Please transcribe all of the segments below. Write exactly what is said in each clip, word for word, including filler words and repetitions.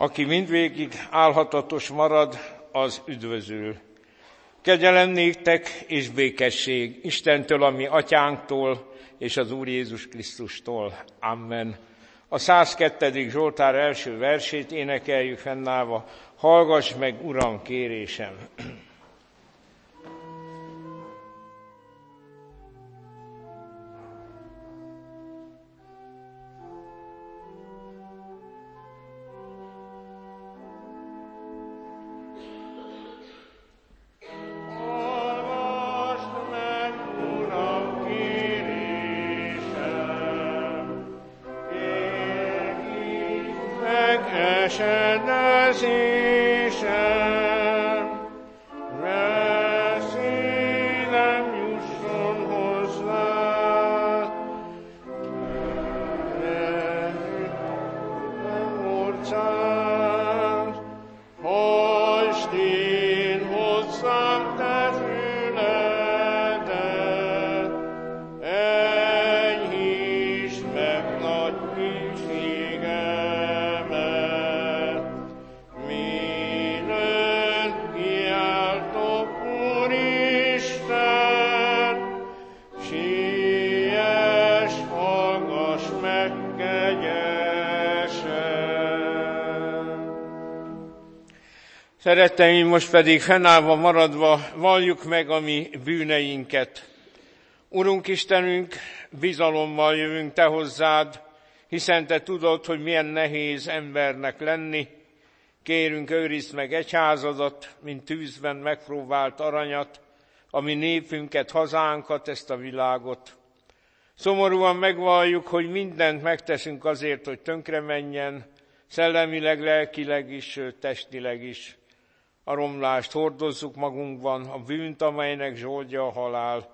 Aki mindvégig álhatatos marad, az üdvözül. Kegyelem néktek és békesség Istentől, a mi atyánktól, és az Úr Jézus Krisztustól. Amen. A száz kettő. Zsoltár első versét énekeljük fennállva. Hallgass meg, Uram, kérésem! Szeretteim, most pedig fennállva maradva valljuk meg a mi bűneinket. Urunk Istenünk, bizalommal jövünk Te hozzád, hiszen Te tudod, hogy milyen nehéz embernek lenni. Kérünk, őrizd meg egyházadat, mint tűzben megpróbált aranyat, ami népünket, hazánkat, ezt a világot. Szomorúan megvalljuk, hogy mindent megteszünk azért, hogy tönkre menjen, szellemileg, lelkileg is, sőt, testileg is. A romlást hordozzuk magunkban, a bűnt, amelynek zsoldja a halál,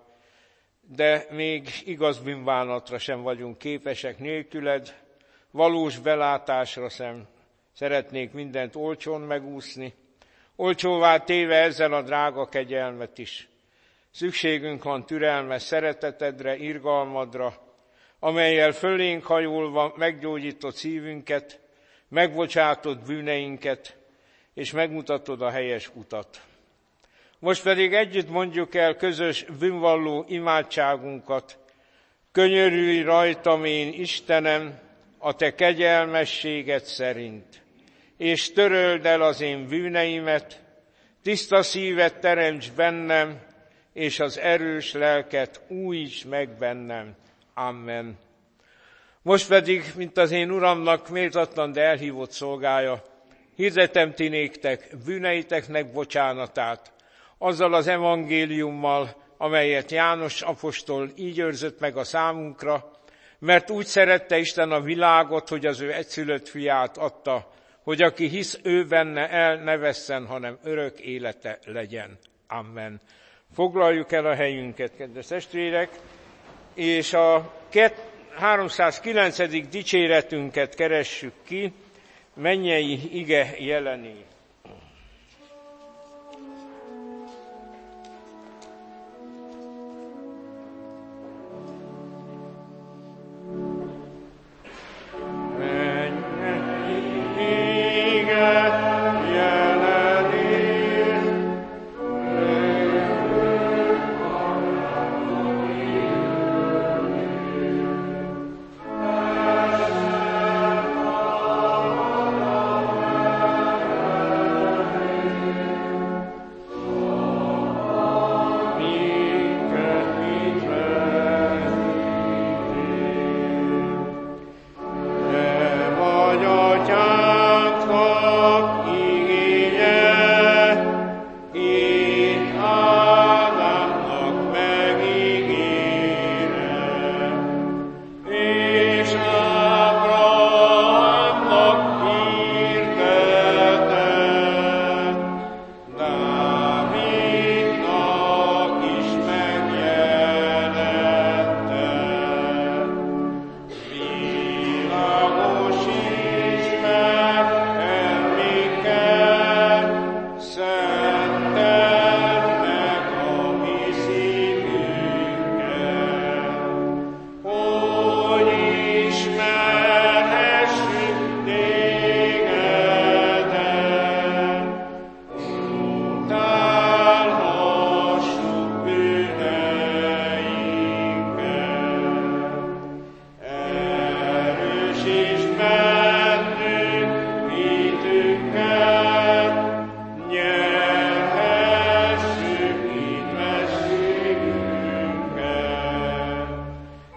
de még igaz bűnbánatra sem vagyunk képesek nélküled, valós belátásra sem szeretnék mindent olcsón megúszni, olcsóvá téve ezzel a drága kegyelmet is. Szükségünk van türelmes szeretetedre, irgalmadra, amellyel fölénk hajolva meggyógyítod szívünket, megbocsátod bűneinket, és megmutatod a helyes utat. Most pedig együtt mondjuk el közös bűnvalló imádságunkat. Könyörülj rajtam, én Istenem, a Te kegyelmességed szerint, és töröld el az én bűneimet, tiszta szívet teremts bennem, és az erős lelket újíts meg bennem. Amen. Most pedig, mint az én Uramnak méltatlan, de elhívott szolgája, hirdetem ti néktek bűneiteknek bocsánatát, azzal az evangéliummal, amelyet János apostol így őrzött meg a számunkra, mert úgy szerette Isten a világot, hogy az ő egyszülött fiát adta, hogy aki hisz ő benne, el ne vesszen, hanem örök élete legyen. Amen. Foglaljuk el a helyünket, kedves testvérek, és a háromszázkilencedik dicséretünket keressük ki, mennyei ige jelené. Amen.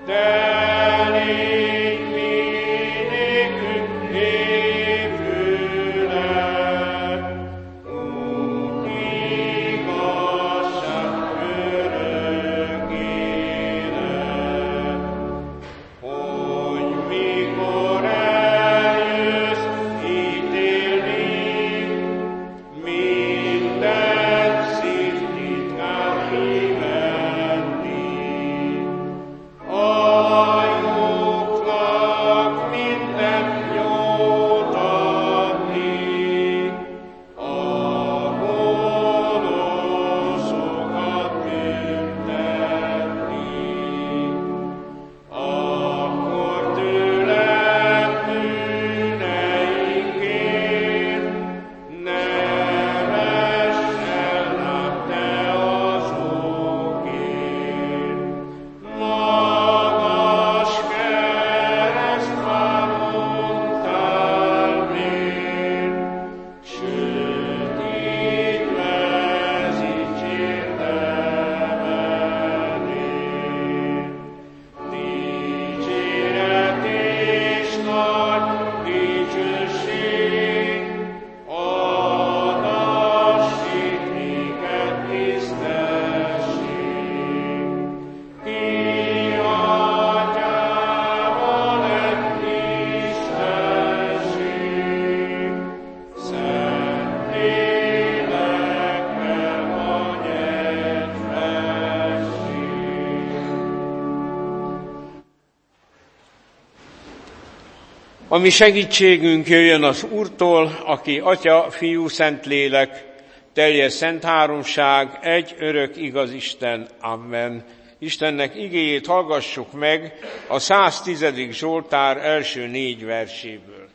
A mi segítségünk jöjjön az Úrtól, aki Atya, Fiú, Szentlélek, teljes szent háromság, egy örök igaz Isten. Amen. Istennek igéjét hallgassuk meg a száztizedik Zsoltár első négy verséből.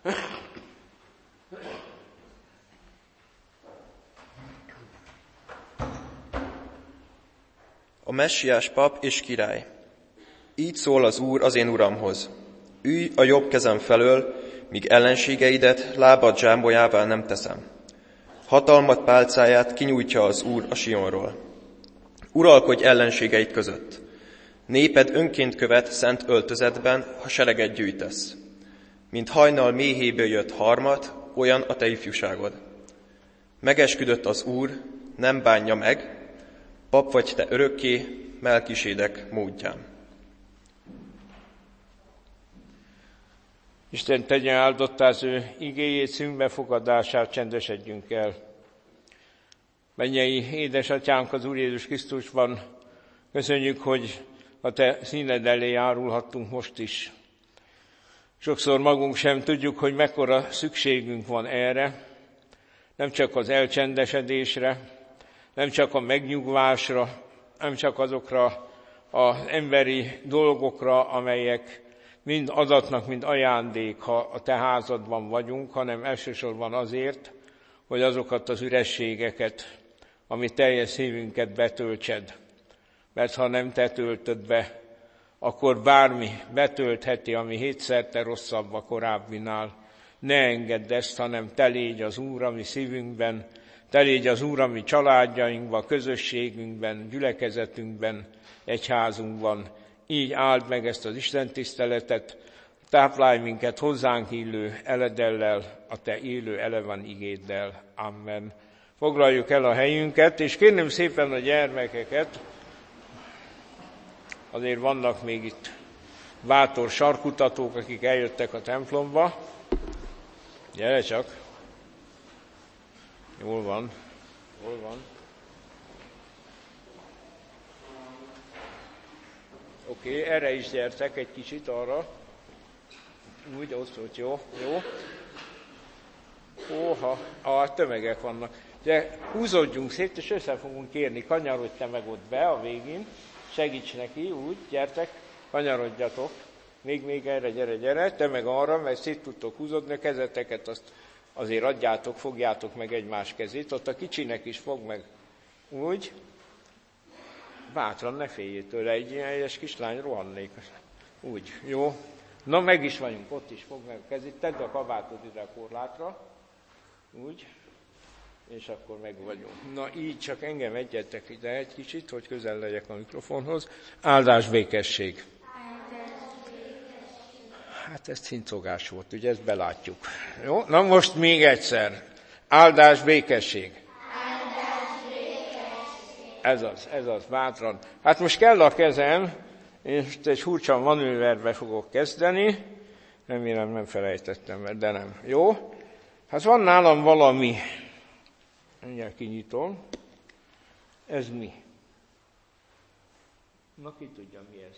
A messiás pap és király. Így szól az Úr az én uramhoz. Ülj a jobb kezem felől, míg ellenségeidet lábad zsámbolyává nem teszem. Hatalmat pálcáját kinyújtja az Úr a Sionról. Uralkodj ellenségeid között. Néped önként követ szent öltözetben, ha sereget gyűjtesz. Mint hajnal méhéből jött harmat, olyan a te ifjúságod. Megesküdött az Úr, nem bánja meg, pap vagy te örökké, Melkisédek módján. Isten tegye áldottá az ő igéjét, szívbefogadását, csendesedjünk el. Mennyei édesatyánk az Úr Jézus Krisztusban, köszönjük, hogy a te színed elé járulhattunk most is. Sokszor magunk sem tudjuk, hogy mekkora szükségünk van erre, nem csak az elcsendesedésre, nem csak a megnyugvásra, nem csak azokra az emberi dolgokra, amelyek mind adatnak, mind ajándék, ha a te házadban vagyunk, hanem elsősorban azért, hogy azokat az ürességeket, ami teljes szívünket betöltsed. Mert ha nem te töltöd be, akkor bármi betöltheti, ami hétszerte rosszabb a korábbinál. Ne engedd ezt, hanem te légy az Úr a mi szívünkben, te légy az Úr a mi családjainkban, közösségünkben, gyülekezetünkben, egyházunkban. Így áld meg ezt az istentiszteletet, táplálj minket hozzánk illő eledellel, a te élő eleven igéddel. Amen. Foglaljuk el a helyünket, és kérném szépen a gyermekeket, azért vannak még itt bátor sarkutatók, akik eljöttek a templomba. Gyere csak! Jól van, jól van. Oké, okay, erre is gyertek egy kicsit arra. Úgy, ott, ott, jó, jó. Óha, a tömegek vannak. De húzódjunk szét, és össze fogunk kérni. Kanyarodj te meg ott be a végén. Segíts neki, úgy, gyertek, kanyarodjatok. Még, még erre, gyere, gyere. Te meg arra, mert szét tudtok húzódni, a kezeteket azt azért adjátok, fogjátok meg egymás kezét. Ott a kicsinek is fog meg. Úgy. Bátran, ne féljél tőle, egy ilyen egyes kislány rohannék. Úgy, jó. Na, meg is vagyunk, ott is fog meg a kezét, tedd a kabátod ide a korlátra. Úgy. És akkor meg vagyunk. Na, így csak engem egyetek ide egy kicsit, hogy közel legyek a mikrofonhoz. Áldás, békesség. Hát ez cincogás volt, ugye ezt belátjuk. Jó? Na most még egyszer. Áldás, békesség. Áldás, békesség. Ez az, ez az, bátran. Hát most kell a kezem, én most egy furcsa manőverbe fogok kezdeni. Remélem nem felejtettem, de nem. Jó? Hát van nálam valami. Mindjárt kinyitom. Ez mi? Na ki tudja, mi ez?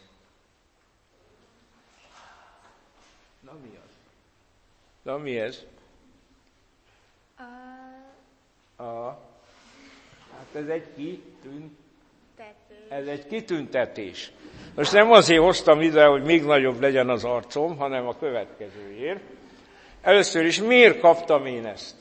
Na mi az? Na mi ez? A A, hát ez egy kitüntetés. tető. Ez egy kitüntetés. Most nem azért hoztam ide, hogy még nagyobb legyen az arcom, hanem a következőért. Először is miért kaptam én ezt?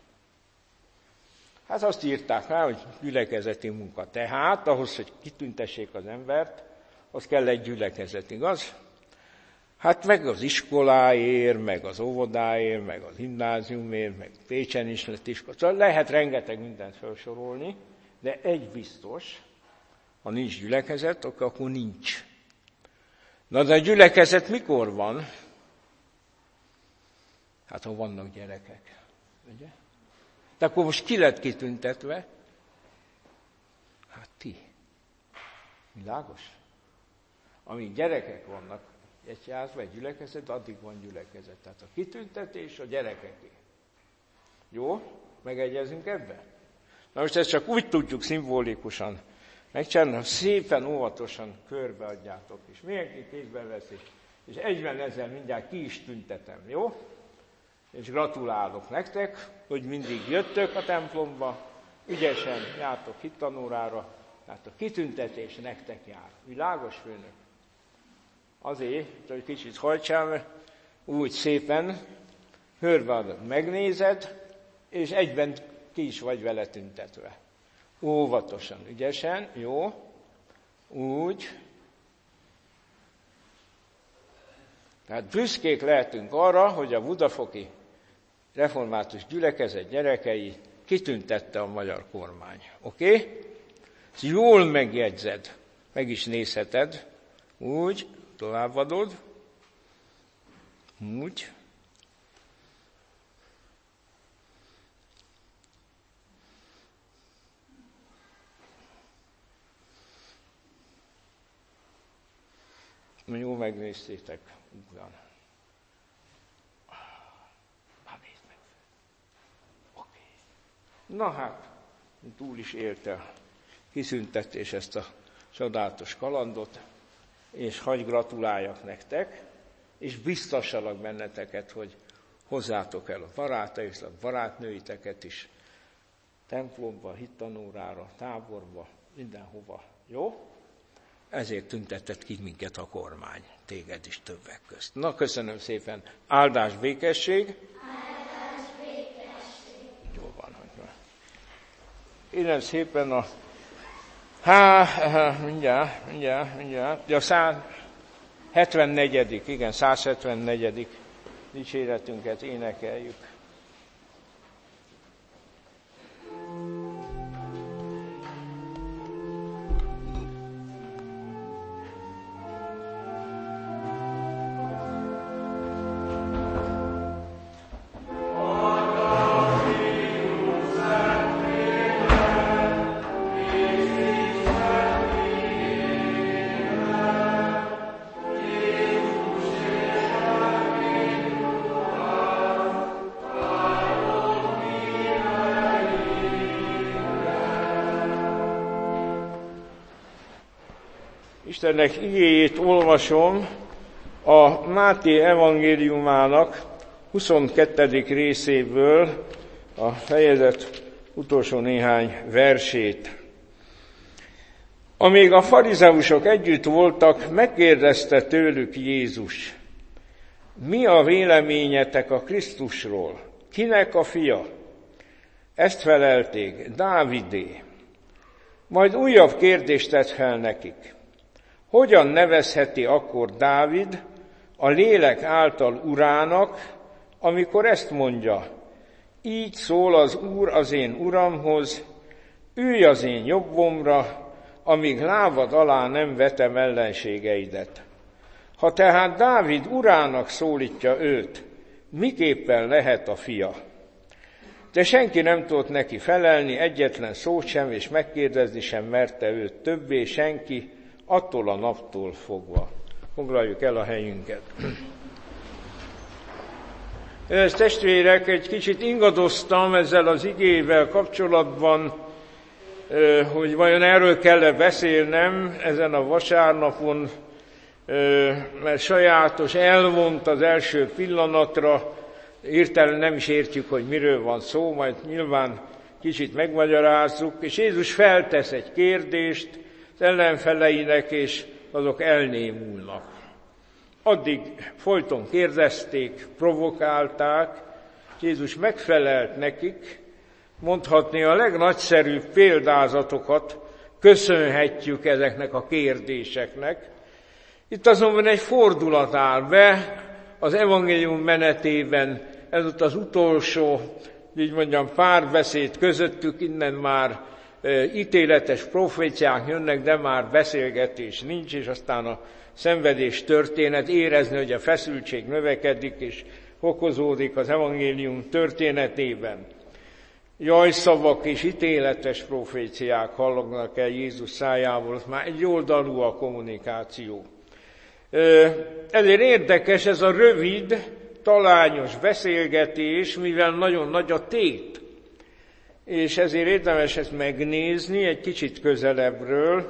Hát azt írták rá, hogy gyülekezeti munka. Tehát ahhoz, hogy kitüntessék az embert, az kell egy gyülekezet, igaz? Hát meg az iskoláért, meg az óvodáért, meg az gimnáziumért, meg Pécsen is lett iskola. Szóval lehet rengeteg mindent felsorolni, de egy biztos, ha nincs gyülekezet, akkor nincs. Na de a gyülekezet mikor van? Hát ha vannak gyerekek, ugye? De akkor most ki lett kitüntetve? Hát ti. Világos? Amíg gyerekek vannak egyházban, egy gyülekezet, addig van gyülekezet. Tehát a kitüntetés a gyerekeké. Jó? Megegyezünk ebben? Na most ezt csak úgy tudjuk szimbolikusan megcsinálni, ha szépen, óvatosan körbeadjátok is. Mindenki kézbe veszi, és egyben ezzel mindjárt ki is tüntetem, jó? És gratulálok nektek, hogy mindig jöttök a templomba, ügyesen jártok hittanórára, tehát a kitüntetés nektek jár. Világos, főnök? Azért, hogy kicsit hajtsál, úgy szépen körbeadod, megnézed, és egyben ki is vagy vele tüntetve. Óvatosan, ügyesen, jó, úgy. Tehát büszkék lehetünk arra, hogy a budafoki református gyülekezet gyerekei kitüntette a magyar kormány. Oké? Okay? Jól megjegyzed, meg is nézheted, úgy, továbbadod, úgy. Jó, megnéztétek. Ugyan. Nézd meg. Oké. Na hát, túl is élte a kiszüntetés ezt a csodálatos kalandot, és hagy gratuláljak nektek, és biztossalak benneteket, hogy hozzátok el a barátaitoknak, barátnőiteket is, templomba, hittanórára, táborba, mindenhova. Jó? Ezért tüntetett ki minket a kormány, téged is többek közt. Na, köszönöm szépen. Áldás, békesség. Áldás, békesség. Jó van, hogy van. Innen szépen a... Há, mindjárt, mindjárt, mindjárt. A száz hetvennegyedik igen, száz hetvennegyedik dicséretünket énekeljük. Istennek igéjét olvasom a Máté evangéliumának huszonkettedik részéből, a fejezet utolsó néhány versét. Amíg a farizeusok együtt voltak, megkérdezte tőlük Jézus, mi a véleményetek a Krisztusról? Kinek a fia? Ezt felelték, Dávidé. Majd újabb kérdést tett fel nekik. Hogyan nevezheti akkor Dávid a lélek által urának, amikor ezt mondja, így szól az Úr az én uramhoz, ülj az én jobbomra, amíg lábad alá nem vetem ellenségeidet. Ha tehát Dávid urának szólítja őt, miképpen lehet a fia? De senki nem tudott neki felelni, egyetlen szót sem, és megkérdezni sem merte őt többé senki, attól a naptól fogva. Foglaljuk el a helyünket. Ezt testvérek, egy kicsit ingadoztam ezzel az igével kapcsolatban, hogy vajon erről kell-e beszélnem ezen a vasárnapon, mert sajátos, elvont az első pillanatra, hirtelen nem is értjük, hogy miről van szó, majd nyilván kicsit megmagyarázzuk, és Jézus feltesz egy kérdést az ellenfeleinek, és azok elnémulnak. Addig folyton kérdezték, provokálták, Jézus megfelelt nekik, mondhatni a legnagyszerűbb példázatokat köszönhetjük ezeknek a kérdéseknek. Itt azonban egy fordulat áll be az evangélium menetében, ez ott az utolsó, így mondjam, párbeszéd közöttük, innen már e, ítéletes proféciák jönnek, de már beszélgetés nincs, és aztán a szenvedés történet, érezni, hogy a feszültség növekedik és fokozódik az evangélium történetében. Jajszavak és ítéletes proféciák hallognak el Jézus szájából, már egy oldalú a kommunikáció. Ezért érdekes ez a rövid, talányos beszélgetés, mivel nagyon nagy a tét. És ezért érdemes ezt megnézni egy kicsit közelebbről,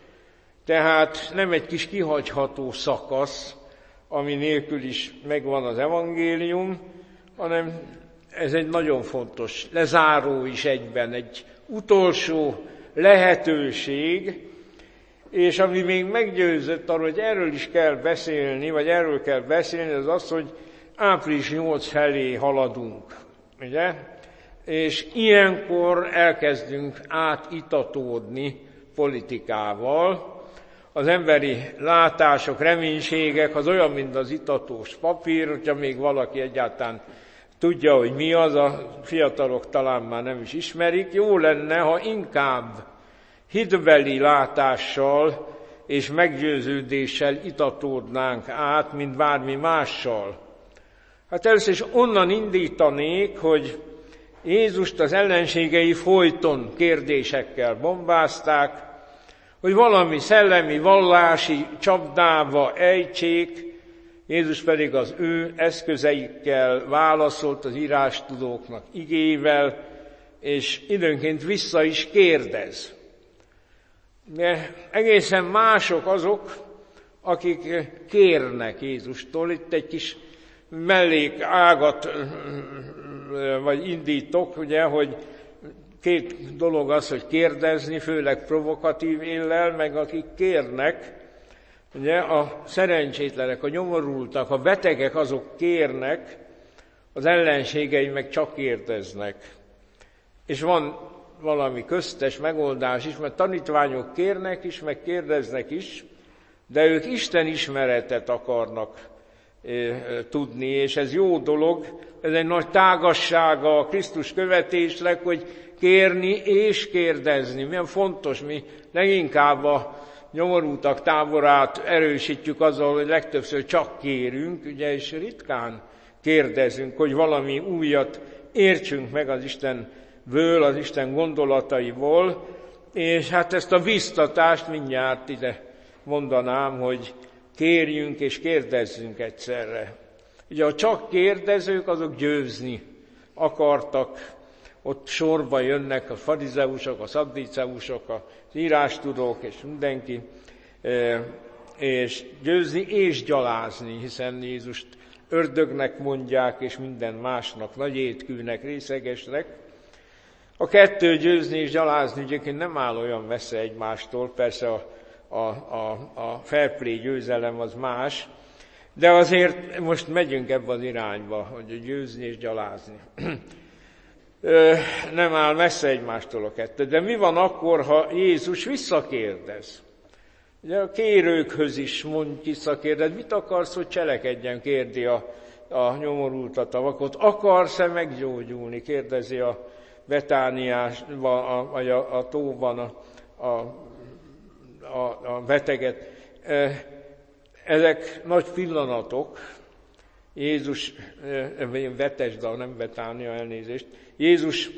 tehát nem egy kis kihagyható szakasz, ami nélkül is megvan az evangélium, hanem ez egy nagyon fontos, lezáró is egyben, egy utolsó lehetőség, és ami még meggyőzött arról, hogy erről is kell beszélni, vagy erről kell beszélni, az az, hogy április nyolc felé haladunk, ugye? És ilyenkor elkezdünk átitatódni politikával. Az emberi látások, reménységek, az olyan, mint az itatós papír, hogyha még valaki egyáltalán tudja, hogy mi az, a fiatalok talán már nem is ismerik. Jó lenne, ha inkább hitbeli látással és meggyőződéssel itatódnánk át, mint bármi mással. Hát először is onnan indítanék, hogy Jézust az ellenségei folyton kérdésekkel bombázták, hogy valami szellemi, vallási csapdába ejtsék, Jézus pedig az ő eszközeikkel válaszolt az írástudóknak igével, és időnként vissza is kérdez. De egészen mások azok, akik kérnek Jézustól. Itt egy kis mellék ágat, vagy indítok, ugye, hogy két dolog az, hogy kérdezni, főleg provokatív éllel, meg akik kérnek, ugye, a szerencsétlenek, a nyomorultak, a betegek, azok kérnek, az ellenségei meg csak kérdeznek. És van valami köztes megoldás is, mert tanítványok kérnek is, meg kérdeznek is, de ők Isten ismeretet akarnak e, e, tudni, és ez jó dolog, ez egy nagy tágassága a Krisztus követésnek, hogy kérni és kérdezni. Milyen fontos, mi leginkább a nyomorultak táborát erősítjük azzal, hogy legtöbbször csak kérünk, ugye, és ritkán kérdezünk, hogy valami újat értsünk meg az Istenből, az Isten gondolataiból, és hát ezt a biztatást mindjárt ide mondanám, hogy kérjünk és kérdezzünk egyszerre. Ugye a csak kérdezők, azok győzni akartak, ott sorba jönnek a farizeusok, a szadduceusok, az írástudók és mindenki, és győzni és gyalázni, hiszen Jézust ördögnek mondják, és minden másnak, nagy étkűnek, részegesnek. A kettő, győzni és gyalázni, egyébként nem áll olyan messze egymástól, persze a, a, a, a fair play győzelem az más, de azért most megyünk ebbe az irányba, hogy győzni és gyalázni. Nem áll messze egymástól a kettő. De mi van akkor, ha Jézus visszakérdez? Ugye a kérőkhöz is mond, visszakérdez, mit akarsz, hogy cselekedjen, kérdi a, a nyomorultat, a vakot. Akarsz-e meggyógyulni, kérdezi a Betániás, vagy a, a, a tóban a, a, a, a beteget. Ezek nagy pillanatok. Jézus, Betesda, nem Betánia, elnézést. Jézus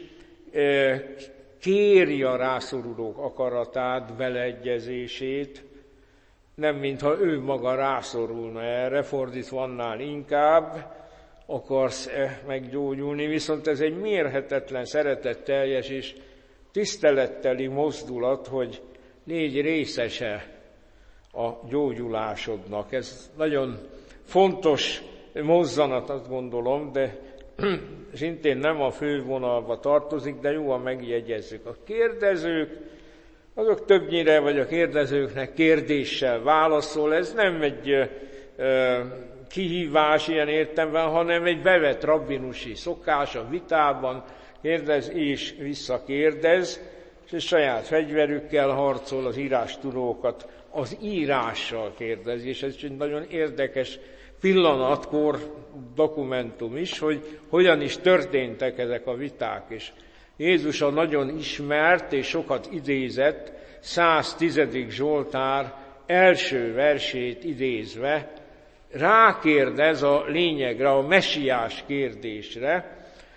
kéri a rászorulók akaratát, beleegyezését, nem mintha ő maga rászorulna erre, fordítva annál inkább akarsz-e meggyógyulni, viszont ez egy mérhetetlen, szeretetteljes és tiszteletteli mozdulat, hogy légy részese a gyógyulásodnak. Ez nagyon fontos mozzanat, azt gondolom, de szintén nem a fővonalba tartozik, de jóan megjegyezzük. A kérdezők, azok többnyire, vagy a kérdezőknek kérdéssel válaszol, ez nem egy ö, kihívás ilyen értelemben, hanem egy bevett rabbinusi szokás a vitában, kérdez és visszakérdez, és saját fegyverükkel harcol, az írástudókat az írással kérdezi, és ez egy nagyon érdekes pillanatkor dokumentum is, hogy hogyan is történtek ezek a viták. És Jézus a nagyon ismert és sokat idézett száztizedik Zsoltár első versét idézve rákérdez a lényegre, a mesiás kérdésre.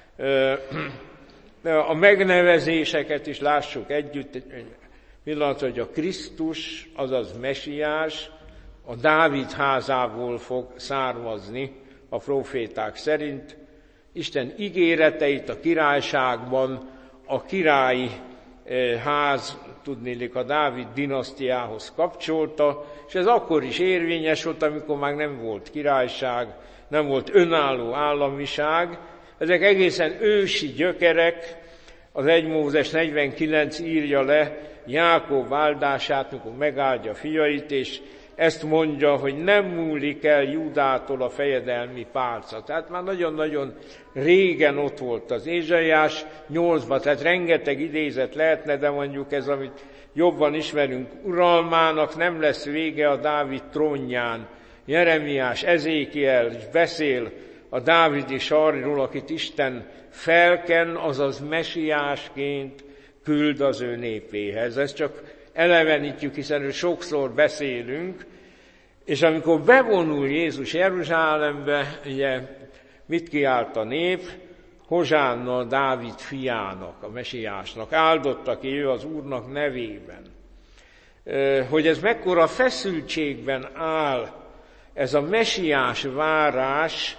A megnevezéseket is lássuk együtt, pillanat, hogy a Krisztus, azaz mesiás, a Dávid házából fog származni a proféták szerint. Isten ígéreteit a királyságban a királyi ház, tudniillik a Dávid dinasztiához kapcsolta, és ez akkor is érvényes volt, amikor már nem volt királyság, nem volt önálló államiság. Ezek egészen ősi gyökerek, az egy Mózes negyvenkilenc írja le Jákob áldását, mikor megáldja fiait, és ezt mondja, hogy nem múlik el Júdától a fejedelmi pálca. Tehát már nagyon-nagyon régen ott volt az Ézsaiás nyolcban, tehát rengeteg idézet lehetne, de mondjuk ez, amit jobban ismerünk, uralmának nem lesz vége a Dávid trónján. Jeremiás, Ezékiel is beszél a dávidi sarjról, akit Isten felken, azaz mesiásként küld az ő népéhez. Ez csak elevenítjük, hiszen sokszor beszélünk, és amikor bevonul Jézus Jeruzsálembe, ugye mit kiált a nép? Hozsánna Dávid fiának, a mesiásnak, áldotta ki ő az Úrnak nevében. Hogy ez mekkora feszültségben áll, ez a mesiás várás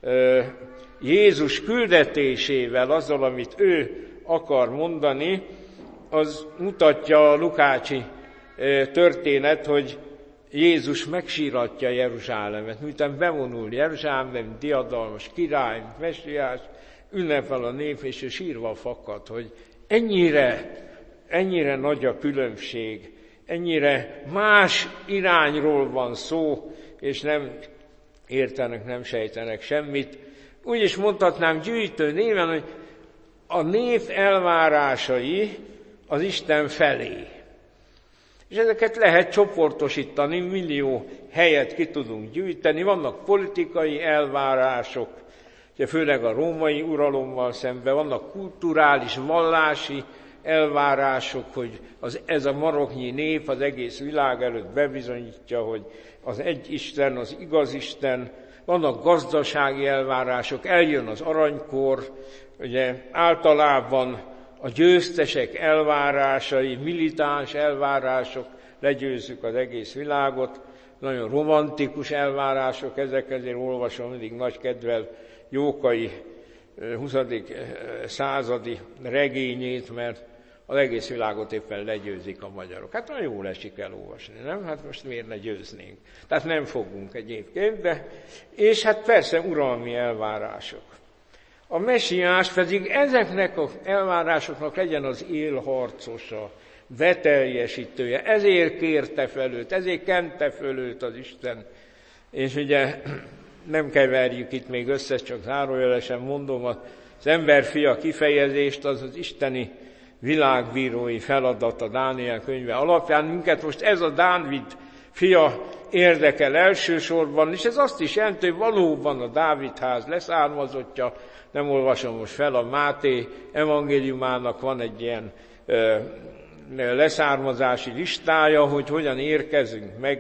Jézus küldetésével, azzal, amit ő akar mondani, az mutatja a lukácsi történet, hogy Jézus megsíratja Jeruzsálemet, miután bevonul Jeruzsálembe, mint diadalmas király, mint mesiás, ünnepel a nép, és ő sírva fakad, hogy ennyire, ennyire nagy a különbség, ennyire más irányról van szó, és nem értenek, nem sejtenek semmit. Úgy is mondhatnám gyűjtő néven, hogy a nép elvárásai az Isten felé. És ezeket lehet csoportosítani, millió helyet ki tudunk gyűjteni, vannak politikai elvárások, főleg a római uralommal szemben, vannak kulturális, vallási elvárások, hogy az, ez a maroknyi nép az egész világ előtt bebizonyítja, hogy az egy Isten, az igaz Isten, vannak gazdasági elvárások, eljön az aranykor, ugye általában a győztesek elvárásai, militáns elvárások, legyőzzük az egész világot, nagyon romantikus elvárások, ezek ezért olvasom mindig nagy kedvel Jókai huszadik századi regényét, mert az egész világot éppen legyőzik a magyarok. Hát nagyon jól esik elolvasni, nem? Hát most miért ne győznénk? Tehát nem fogunk egyébként, de... És hát persze uralmi elvárások. A mesiás pedig ezeknek az elvárásoknak legyen az élharcosa, beteljesítője. Ezért kérte fel őt, ezért kente föl őt az Isten. És ugye nem keverjük itt még össze, csak zárójelesen mondom, az emberfia kifejezést, az az isteni világbírói feladat a Dániel könyve alapján. Minket most ez a Dávid fia érdekel elsősorban, és ez azt is jelenti, hogy valóban a Dávid ház leszármazottja. Nem olvasom most fel, a Máté evangéliumának van egy ilyen ö, leszármazási listája, hogy hogyan érkezünk meg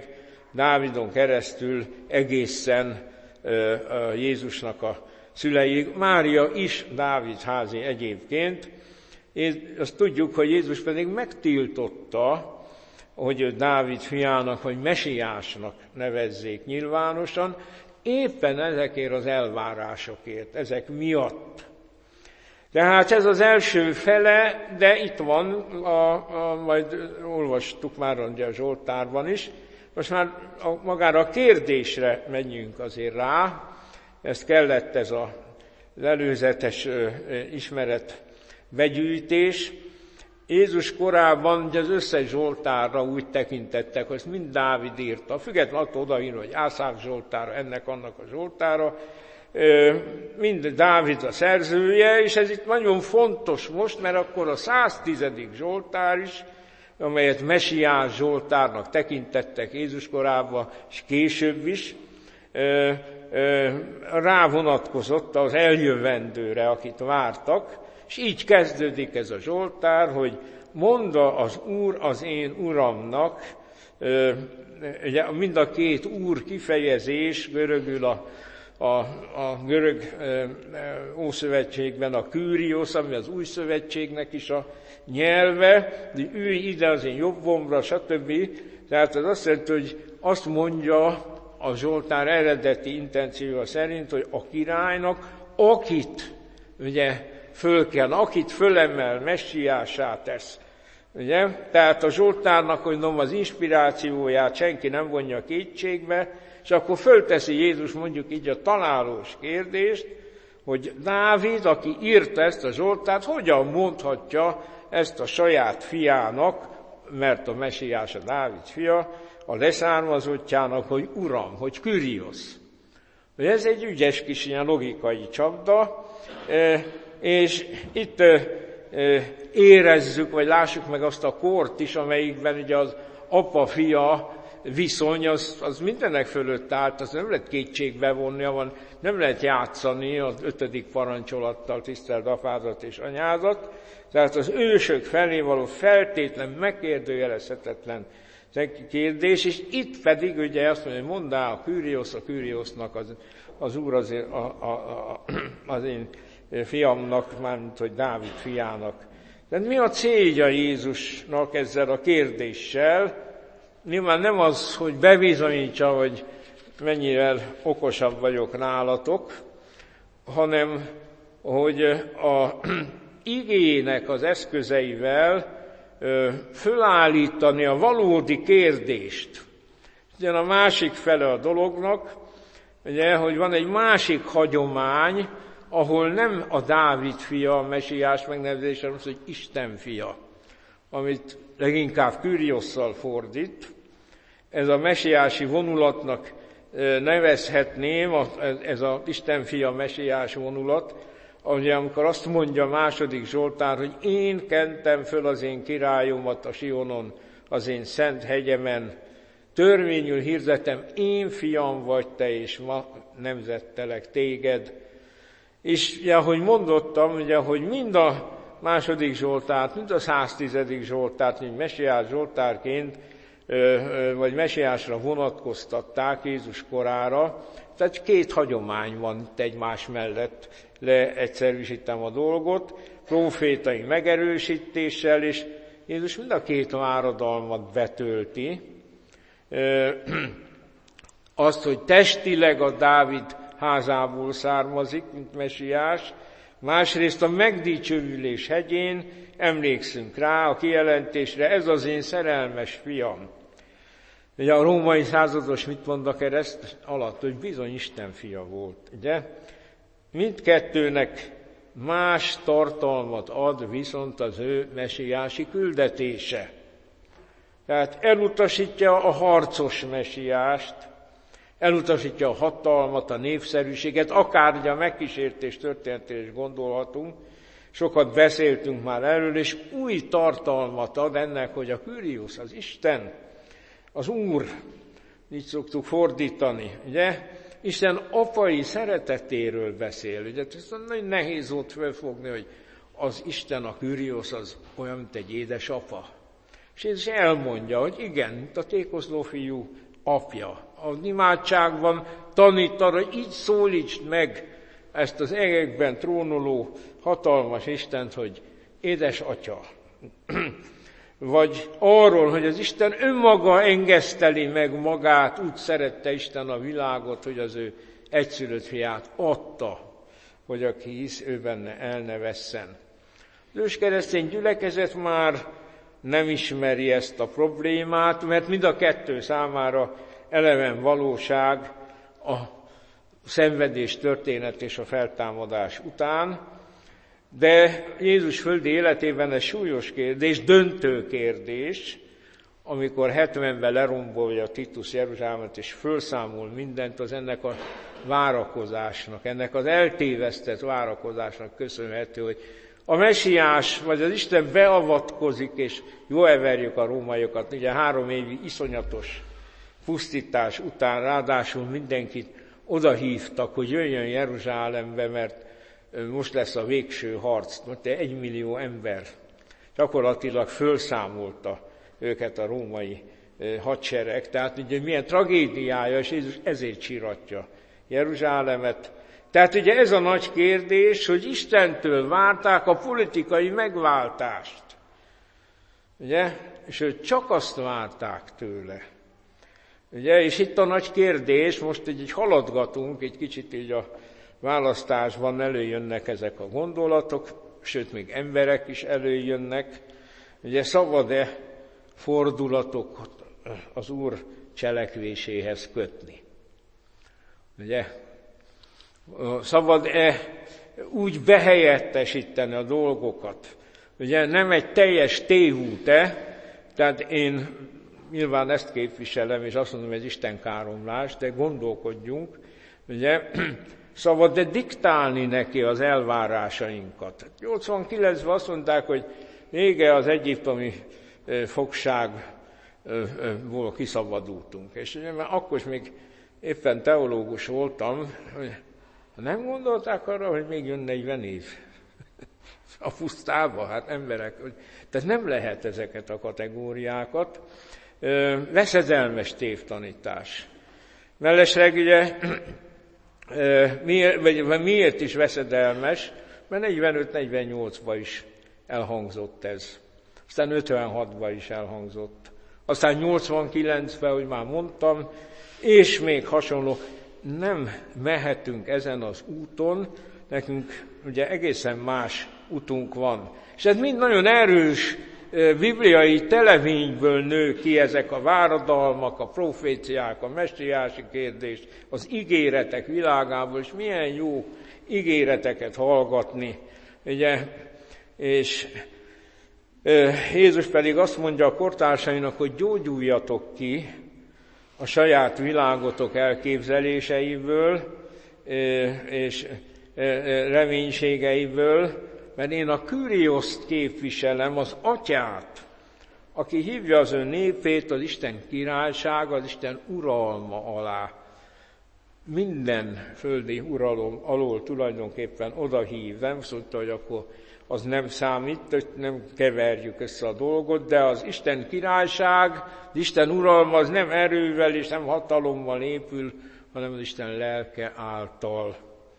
Dávidon keresztül egészen Jézusnak a szüleig. Mária is Dávid házi egyébként. És azt tudjuk, hogy Jézus pedig megtiltotta, hogy ő Dávid fiának vagy mesiásnak nevezzék nyilvánosan, éppen ezekért az elvárásokért, ezek miatt. Tehát ez az első fele, de itt van, a, a, majd olvastuk már ugye a Zsoltárban is, most már a, magára a kérdésre menjünk azért rá, ezt kellett ez a, az előzetes ö, ismeret begyűjtés. Jézus korában ugye az összes Zsoltárra úgy tekintettek, hogy mind Dávid írta, függetlenül attól odaírva, hogy Ászáf Zsoltára, ennek annak a Zsoltára, mind Dávid a szerzője, és ez itt nagyon fontos most, mert akkor a száztizedik Zsoltár is, amelyet Mesiás Zsoltárnak tekintettek Jézus korában, és később is, rávonatkozott az eljövendőre, akit vártak, és így kezdődik ez a Zsoltár, hogy mondta az Úr az én Uramnak, ugye mind a két Úr kifejezés, görögül a, a, a görög Ószövetségben a Kyrios, ami az Új Szövetségnek is a nyelve, de ülj ide az én jobbomra, stb. Tehát az azt jelenti, hogy azt mondja a Zsoltár eredeti intenciója szerint, hogy a királynak, akit ugye föl kell, akit fölemel, messiásá tesz. Ugye? Tehát a Zsoltárnak, hogy mondom, az inspirációját senki nem vonja kétségbe, és akkor fölteszi Jézus mondjuk így a találós kérdést, hogy Dávid, aki írta ezt a Zsoltárt, hogyan mondhatja ezt a saját fiának, mert a messiás a Dávid fia, a leszármazottjának, hogy Uram, hogy Kyrios. Ez egy ügyes kis ilyen logikai csapda, és itt érezzük, vagy lássuk meg azt a kort is, amelyikben ugye az apa-fia viszony, az, az mindenek fölött állt, az nem lehet kétségbe vonni, van, nem lehet játszani az ötödik parancsolattal, tiszteld apádat és anyádat, tehát az ősök felé való feltétlen megkérdőjelezhetetlen kérdés, és itt pedig ugye azt mondja, hogy mondd el a Kyrios, a Kyriosnak az, az Úr az, a, a, a, az én fiamnak, mármint hogy Dávid fiának. De mi a célja Jézusnak ezzel a kérdéssel? Nyilván nem az, hogy bebizonyítsa, hogy mennyivel okosabb vagyok nálatok, hanem hogy a igének az eszközeivel fölállítani a valódi kérdést. Ugyan a másik fele a dolognak, ugye, hogy van egy másik hagyomány, ahol nem a Dávid fia, a mesiás megnevezése, hanem az, hogy Isten fia, amit leginkább Kyriosszal fordít. Ez a mesiási vonulatnak nevezhetném, ez az Isten fia mesiás vonulat, ahogy amikor azt mondja a második Zsoltár, hogy én kentem föl az én királyomat a Sionon, az én szent hegyemen, törvényül hirdetem, én fiam vagy te, és ma nemzettelek téged. És ugye, ahogy mondottam, ugye, hogy mind a második Zsoltárt, mind a száztizedik Zsoltárt, mint mesiás Zsoltárként, vagy mesiásra vonatkoztatták Jézus korára. Tehát két hagyomány van itt egymás mellett, leegyszerűsítem a dolgot, prófétai megerősítéssel, és Jézus mind a két váradalmat betölti. Azt, hogy testileg a Dávid házából származik, mint mesiás, másrészt a megdicsőülés hegyén emlékszünk rá a kijelentésre, ez az én szerelmes fiam. Ugye a római százados mit mond a kereszt alatt, hogy bizony Isten fia volt. Ugye? Mindkettőnek más tartalmat ad viszont az ő mesiási küldetése. Tehát elutasítja a harcos mesiást, elutasítja a hatalmat, a népszerűséget, akár ugye a megkísértés történetére is gondolhatunk, sokat beszéltünk már erről, és új tartalmat ad ennek, hogy a Kyrios, az Isten, az Úr, így szoktuk fordítani, ugye? Isten apai szeretetéről beszél, ugye? Ez nagyon nehéz ott felfogni, hogy az Isten, a Kyrios, az olyan, mint egy édesapa. És ez elmondja, hogy igen, mint a tékozló fiú apja. Az imádságban tanít arra, így szólítsd meg ezt az égekben trónoló hatalmas Istent, hogy édes atya. Vagy arról, hogy az Isten önmaga engeszteli meg magát, úgy szerette Isten a világot, hogy az ő egyszülött fiát adta, hogy aki hisz, ő benne el ne vesszen. Az őskeresztény gyülekezet már nem ismeri ezt a problémát, mert mind a kettő számára eleven valóság a szenvedés történet és a feltámadás után, de Jézus földi életében ez súlyos kérdés, döntő kérdés, amikor hetvenben lerombolja Titus Jeruzsálemet és fölszámol mindent, az ennek a várakozásnak, ennek az eltévesztett várakozásnak köszönhető, hogy a mesiás, vagy az Isten beavatkozik, és jól everjük a rómaiokat. Ugye három évi iszonyatos pusztítás után ráadásul mindenkit odahívtak, hogy jöjjön Jeruzsálembe, mert most lesz a végső harc. Most egy millió ember gyakorlatilag fölszámolta őket a római hadsereg. Tehát ugye milyen tragédiája, és Jézus ezért csiratja Jeruzsálemet. Tehát ugye ez a nagy kérdés, hogy Istentől várták a politikai megváltást. Ugye? És ők csak azt várták tőle. Ugye? És itt a nagy kérdés, most így, így haladgatunk, egy kicsit így a választásban előjönnek ezek a gondolatok, sőt, még emberek is előjönnek. Ugye szabad-e fordulatokat az Úr cselekvéséhez kötni? Ugye? Szabad-e úgy behelyettesíteni a dolgokat? Ugye nem egy teljes tévút-e, tehát én nyilván ezt képviselem, és azt mondom, hogy ez Isten káromlás, de gondolkodjunk, ugye, szabad-e diktálni neki az elvárásainkat? nyolcvankilencben azt mondták, hogy vége az egyiptomi fogságból kiszabadultunk. És ugye, mert akkor is még éppen teológus voltam, hogy nem gondolták arra, hogy még jön negyven év a pusztába, hát emberek. Tehát nem lehet ezeket a kategóriákat. Veszedelmes tévtanítás. Mellesleg ugye miért, vagy miért is veszedelmes? Mert negyvenöt negyvennyolcban is elhangzott ez. Aztán ötvenhatban is elhangzott. Aztán nyolcvankilencben, hogy már mondtam, és még hasonló. Nem mehetünk ezen az úton, nekünk ugye egészen más utunk van. És ez mind nagyon erős bibliai televényből nő ki, ezek a váradalmak, a proféciák, a messiási kérdés, az ígéretek világából, és milyen jó ígéreteket hallgatni. Ugye? És Jézus pedig azt mondja a kortársainak, hogy gyógyuljatok ki a saját világotok elképzeléseiből és reménységeiből, mert én a Kyrioszt képviselem, az atyát, aki hívja az ő népét az Isten királyság, az Isten uralma alá. Minden földi uralom alól tulajdonképpen oda hív, nem szólt, hogy akkor az nem számít, hogy nem keverjük össze a dolgot, de az Isten királyság, az Isten uralma az nem erővel és nem hatalommal épül, hanem az Isten lelke által.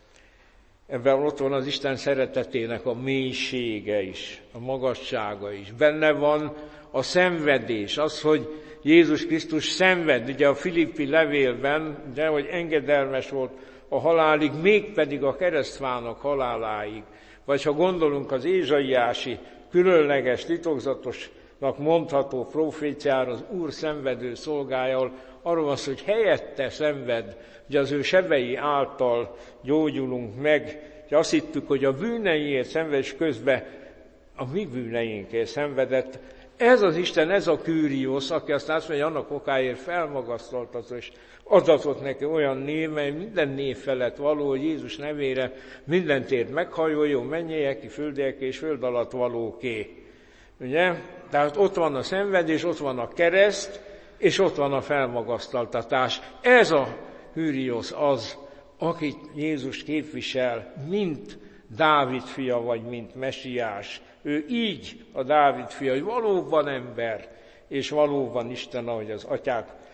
Ebben ott van az Isten szeretetének a mélysége is, a magassága is. Benne van a szenvedés, az, hogy Jézus Krisztus szenved, ugye a Filippi levélben, de hogy engedelmes volt a halálig, mégpedig a keresztfának haláláig. Vagy ha gondolunk az ézsaiási, különleges, titokzatosnak mondható proféciára, az Úr szenvedő szolgájával, arról van szó, hogy helyette szenved, hogy az ő sebei által gyógyulunk meg, és azt hittük, hogy a bűneiért szenved, és közben a mi bűneinkért szenvedett. Ez az Isten, ez a Kyrios, aki azt azt mondja, hogy annak okáért felmagasztaltató, és adatott neki olyan név, mely minden név felett való, hogy Jézus nevére mindentért meghajoljon, mennyei ki, földiek és föld alatt valóké. Ugye? Tehát ott van a szenvedés, ott van a kereszt, és ott van a felmagasztaltatás. Ez a Kyrios az, akit Jézus képvisel, mint Dávid fia, vagy mint mesiás. Ő így a Dávid fia, hogy valóban ember, és valóban Isten, ahogy az atyák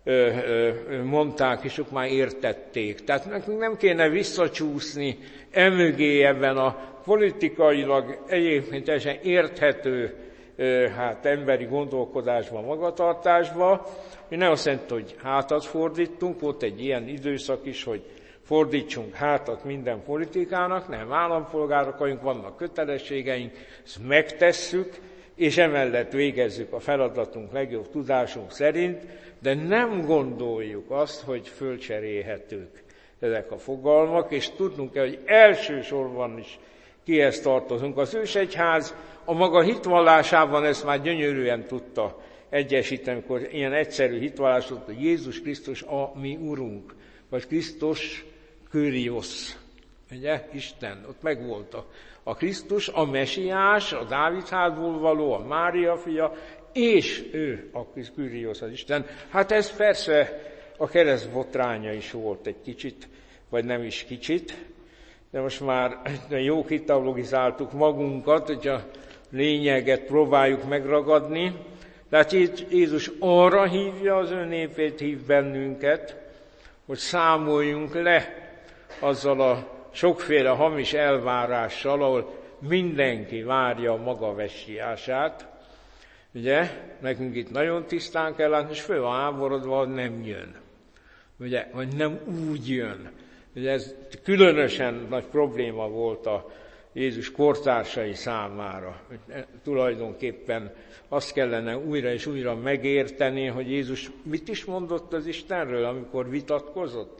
mondták, és ők már értették. Tehát nekünk nem kéne visszacsúszni emögé ebben a politikailag egyébként teljesen érthető hát emberi gondolkodásban, magatartásban. Mi nem azt jelenti, hogy hátat fordítunk, volt egy ilyen időszak is, hogy fordítsunk hátat minden politikának, nem, állampolgárok vagyunk, vannak kötelességeink, ezt megtesszük, és emellett végezzük a feladatunk legjobb tudásunk szerint, de nem gondoljuk azt, hogy fölcserélhetők ezek a fogalmak, és tudnunk kell, hogy elsősorban is kihez tartozunk. Az ősegyház a maga hitvallásában ezt már gyönyörűen tudta egyesíteni, amikor ilyen egyszerű hitvallás volt, hogy Jézus Krisztus a mi Urunk, vagy Krisztus Kyrios, ugye, Isten, ott megvolt a, a Krisztus, a Mesiás, a Dávid házból való, a Mária fia, és ő a Kyrios, az Isten. Hát ez persze a kereszt botránya is volt egy kicsit, vagy nem is kicsit, de most már jó kiteologizáltuk magunkat, hogy a lényeget próbáljuk megragadni. Tehát Jézus arra hívja az ő népét, hív bennünket, hogy számoljunk le azzal a sokféle hamis elvárással, ahol mindenki várja a maga messiását. Ugye, nekünk itt nagyon tisztán kell látni, és föl van háborodva, hogy nem jön. Ugye, vagy nem úgy jön. Ugye ez különösen nagy probléma volt a Jézus kortársai számára. Tulajdonképpen azt kellene újra és újra megérteni, hogy Jézus mit is mondott az Istenről, amikor vitatkozott.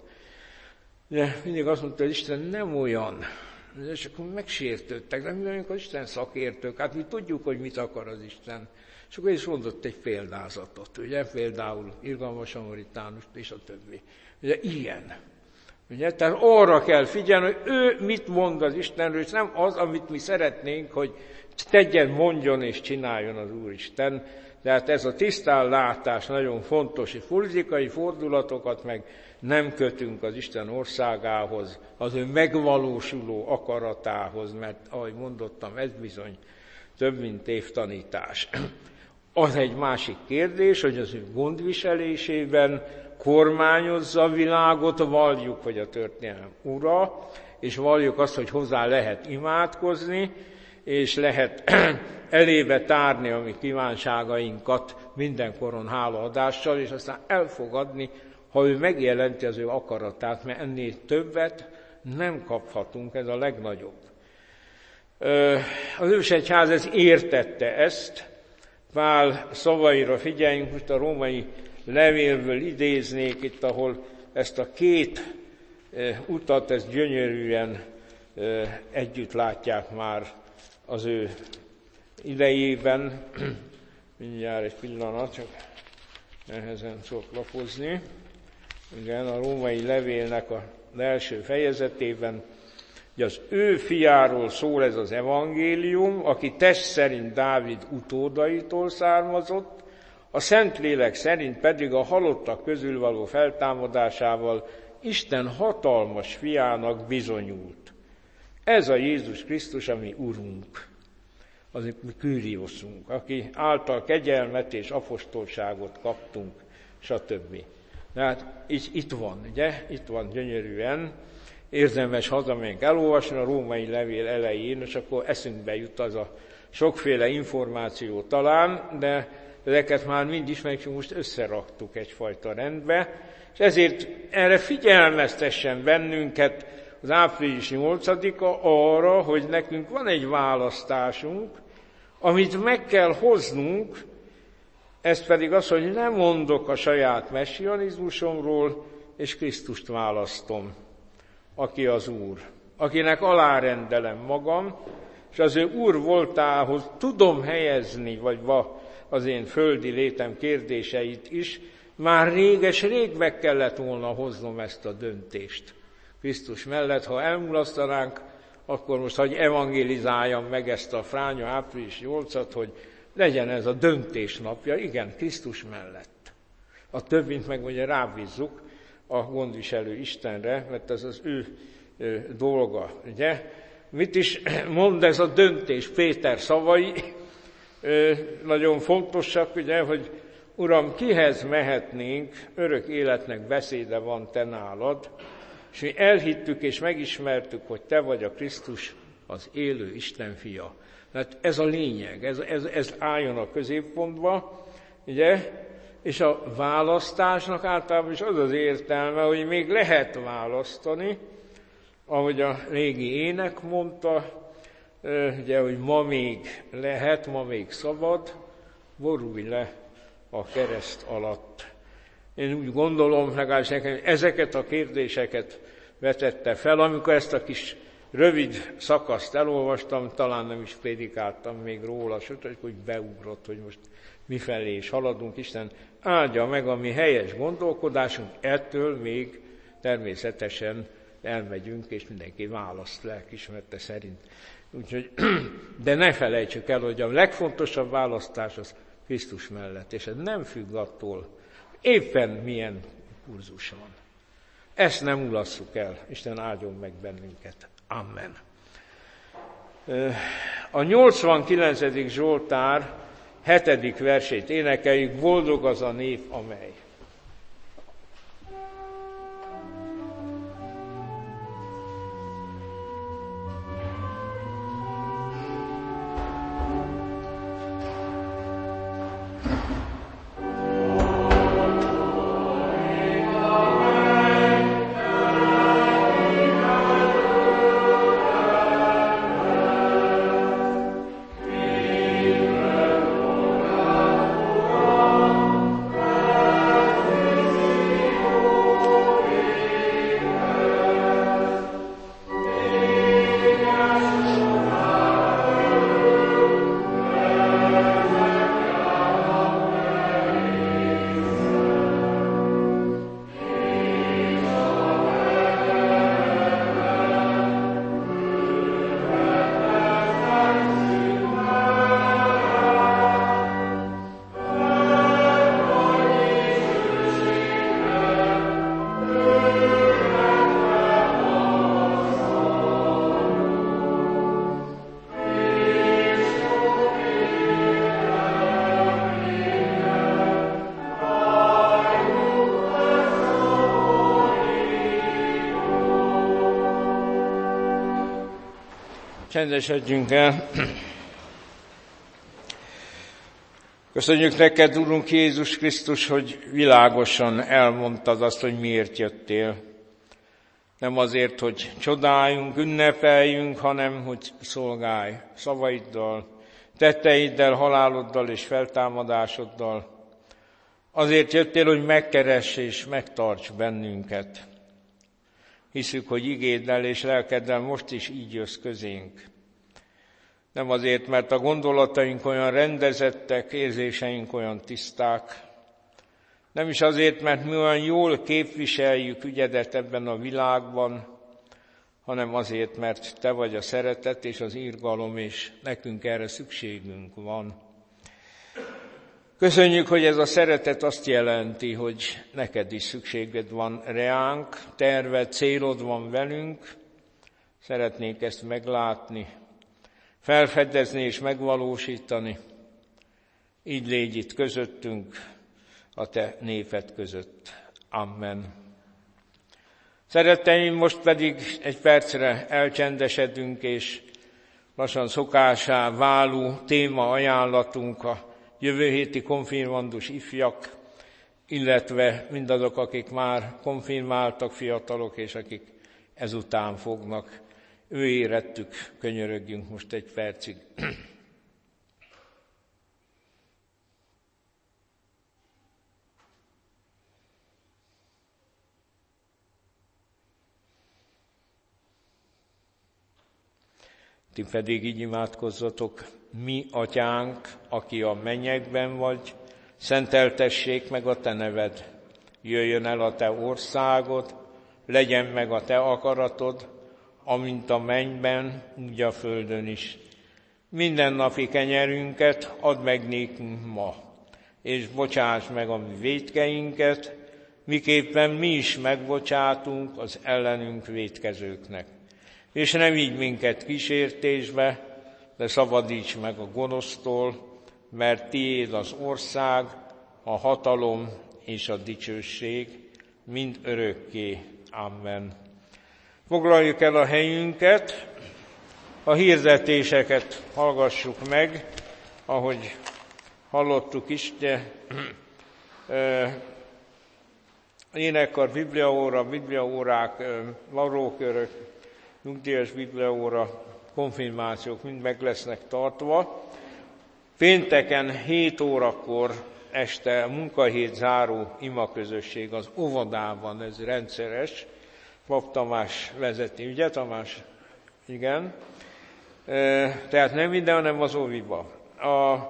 De mindig azt mondta, hogy Isten nem olyan. És akkor megsértődtek, de mi vagyunk az Isten szakértők, hát mi tudjuk, hogy mit akar az Isten. És akkor is mondott egy példázatot, ugye, például irgalmas samaritánust és a többi. Ugye ilyen. Ugye, tehát arra kell figyelni, hogy ő mit mond az Istenről, és nem az, amit mi szeretnénk, hogy tegyen, mondjon és csináljon az Úristen. Tehát ez a tisztánlátás nagyon fontos, hogy politikai fordulatokat meg nem kötünk az Isten országához, az ő megvalósuló akaratához, mert ahogy mondottam, ez bizony több, mint évtanítás. Az egy másik kérdés, hogy az ő gondviselésében kormányozza a világot, valljuk, hogy a történelem ura, és valljuk azt, hogy hozzá lehet imádkozni, és lehet elébe tárni a mi kívánságainkat mindenkoron hálaadással, és aztán elfogadni, ha ő megjelenti az ő akaratát, mert ennél többet nem kaphatunk, ez a legnagyobb. Az ősegyház ez értette ezt, Pál szavaira figyeljünk, most a római levélből idéznék itt, ahol ezt a két utat, ezt gyönyörűen együtt látják már az ő idejében. Mindjárt egy pillanat, csak nehezen szok lapozni. Igen, a római levélnek az első fejezetében, hogy az ő fiáról szól ez az evangélium, aki test szerint Dávid utódaitól származott, a Szentlélek szerint pedig a halottak közül való feltámadásával Isten hatalmas fiának bizonyult. Ez a Jézus Krisztus, ami Urunk, az mi Kyriosunk, aki által kegyelmet és apostolságot kaptunk, stb. Tehát így, itt van, ugye? Itt van gyönyörűen. Érdemes hazamegyünk elolvasni a római levél elején, és akkor eszünkbe jut az a sokféle információ talán, de ezeket már mind ismerjük, most összeraktuk egyfajta rendbe, és ezért erre figyelmeztessen bennünket az április nyolcadika arra, hogy nekünk van egy választásunk, amit meg kell hoznunk, ez pedig az, hogy nem mondok a saját messianizmusomról, és Krisztust választom, aki az Úr, akinek alárendelem magam, és az ő Úr voltához tudom helyezni, vagy az én földi létem kérdéseit is, már réges-rég meg kellett volna hoznom ezt a döntést Krisztus mellett. Ha elmulasztanánk, akkor most hagyj evangélizáljam meg ezt a fránya április nyolcadt, hogy legyen ez a döntés napja, igen, Krisztus mellett. A többint meg ugye rábízzuk a gondviselő Istenre, mert ez az ő, ő dolga, ugye? Mit is mond ez a döntés? Péter szavai ö, nagyon fontosak, ugye, hogy Uram, kihez mehetnénk, örök életnek beszéde van te nálad, és mi elhittük és megismertük, hogy te vagy a Krisztus, az élő Isten fia. Tehát ez a lényeg, ez, ez, ez álljon a középpontba, ugye? És a választásnak általában is az az értelme, hogy még lehet választani, ahogy a régi ének mondta, ugye, hogy ma még lehet, ma még szabad, borulj le a kereszt alatt. Én úgy gondolom, legalábbis nekem, hogy ezeket a kérdéseket vetette fel, amikor ezt a kis rövid szakaszt elolvastam, talán nem is prédikáltam még róla, sőt, hogy beugrott, hogy most mifelé is haladunk. Isten áldja meg a mi helyes gondolkodásunk, ettől még természetesen elmegyünk, és mindenki választ lelkismerete szerint. Úgyhogy, de ne felejtsük el, hogy a legfontosabb választás az Krisztus mellett, és ez nem függ attól, éppen milyen kurzus van. Ezt nem ulasszuk el, Isten áldjon meg bennünket. Amen. A nyolcvankilencedik Zsoltár hetedik versét énekeljük, boldog az a nép, amely. Csendesedjünk el. Köszönjük neked, Urunk Jézus Krisztus, hogy világosan elmondtad azt, hogy miért jöttél. Nem azért, hogy csodáljunk, ünnepeljünk, hanem hogy szolgálj szavaiddal, tetteiddel, haláloddal és feltámadásoddal. Azért jöttél, hogy megkeress és megtarts bennünket. Hiszük, hogy igéddel és lelkeddel most is így jössz közénk. Nem azért, mert a gondolataink olyan rendezettek, érzéseink olyan tiszták. Nem is azért, mert mi olyan jól képviseljük ügyedet ebben a világban, hanem azért, mert te vagy a szeretet és az irgalom, és nekünk erre szükségünk van. Köszönjük, hogy ez a szeretet azt jelenti, hogy neked is szükséged van reánk, terved, célod van velünk, szeretnénk ezt meglátni, felfedezni és megvalósítani. Így légy itt közöttünk, a te néped között. Amen. Szeretteim, most pedig egy percre elcsendesedünk, és lassan szokásá váló téma ajánlatunk a jövő héti konfirmandus ifjak, illetve mindazok, akik már konfirmáltak, fiatalok, és akik ezután fognak. Ő érettük, könyörögjünk most egy percig. Ti pedig így imádkozzatok: mi atyánk, aki a mennyekben vagy, szenteltessék meg a te neved. Jöjjön el a te országod, legyen meg a te akaratod, amint a mennyben, úgy a földön is. Mindennapi kenyerünket add meg nékünk ma, és bocsáss meg a mi vétkeinket, miképpen mi is megbocsátunk az ellenünk vétkezőknek. És ne vigy minket kísértésbe, de szabadíts meg a gonosztól, mert tiéd az ország, a hatalom és a dicsőség mind örökké. Amen. Foglaljuk el a helyünket, a hirdetéseket hallgassuk meg, ahogy hallottuk is, de énekkar, bibliaóra, bibliaórák, varrókörök, nyugdíjas bibliaóra, konfirmációk mind meg lesznek tartva. Pénteken hét órakor este munkahét záró imaközösség az óvodában, ez rendszeres. Pap Tamás vezeti, ugye Tamás? Igen. Tehát nem minden, hanem az óviba. A, a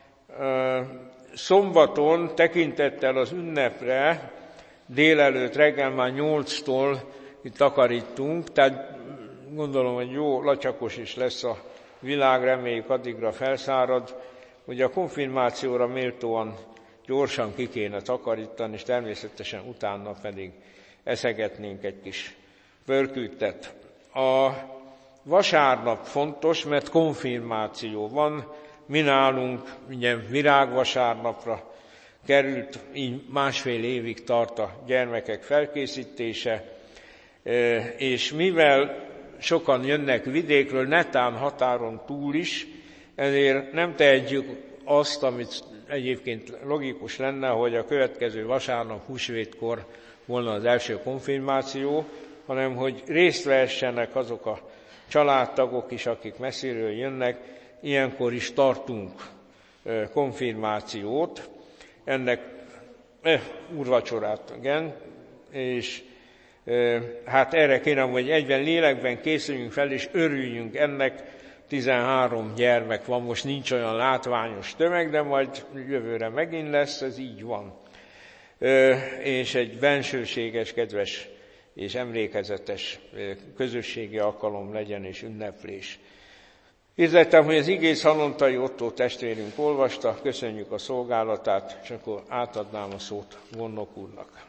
szombaton tekintettel az ünnepre délelőtt reggel már nyolctól itt takarítunk, tehát gondolom, hogy jó lacsakos is lesz a világ, reméljük addigra felszárad. Ugye a konfirmációra méltóan gyorsan ki kéne takarítani, és természetesen utána pedig eszegetnénk egy kis pörkültet. A vasárnap fontos, mert konfirmáció van. Mi nálunk ugye virágvasárnapra került, így másfél évig tart a gyermekek felkészítése, és mivel sokan jönnek vidékről, netán határon túl is, ezért nem tehetjük azt, amit egyébként logikus lenne, hogy a következő vasárnap húsvétkor volna az első konfirmáció, hanem hogy részt vehessenek azok a családtagok is, akik messziről jönnek, ilyenkor is tartunk konfirmációt, ennek eh, úrvacsorát, igen, és eh, hát erre kérem, hogy egyben lélekben készüljünk fel, és örüljünk ennek. tizenhárom gyermek van, most nincs olyan látványos tömeg, de majd jövőre megint lesz, ez így van. Eh, és egy bensőséges, kedves és emlékezetes közösségi alkalom legyen és ünneplés. Hirdettem, hogy az igét Szalontai Ottó testvérünk olvasta, köszönjük a szolgálatát, és akkor átadnám a szót Vonnok úrnak.